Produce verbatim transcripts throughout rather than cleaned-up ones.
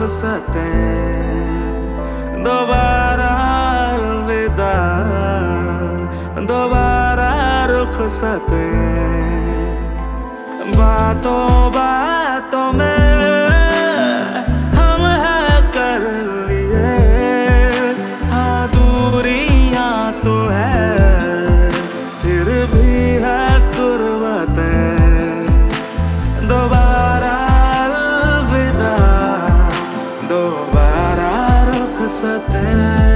रुखसतें दोबारा अलविदा, दोबारा रुखसतें। बातों बातों में हम है कर लिए, हाँ दूरियां तो है फिर भी है कुर्बतें। दोबारा अलविदा, दोबारा रुखसतें।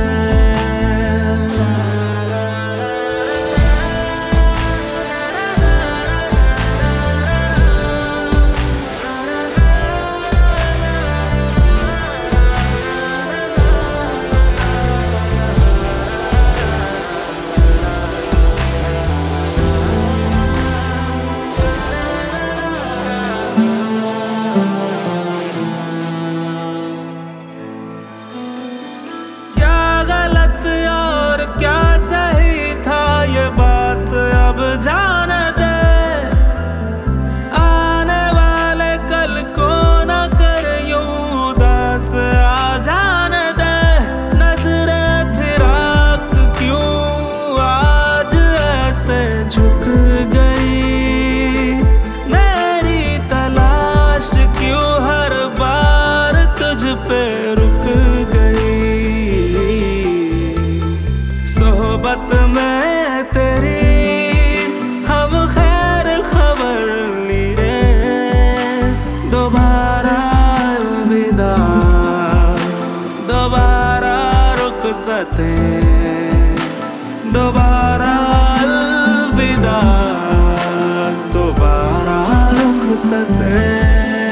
झुक गई मेरी तलाश क्यों हर बार तुझ पे रुक गई। सोहबत में तेरी हम खैर खबर लिए, दोबारा अलविदा, दोबारा रुखसतें। दोबारा अलविदा, दोबारा रुखसतें।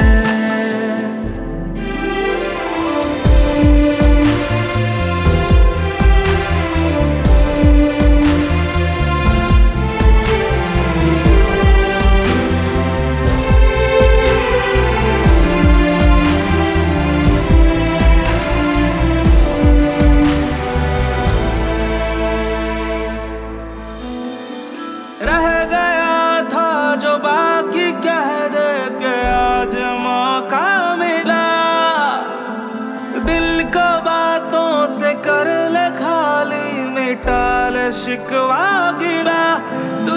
रह गया था जो बाकी कह दे के आज मौका मिला, दिल को बातों से कर ले खाली, मिटा ले शिकवा गिला।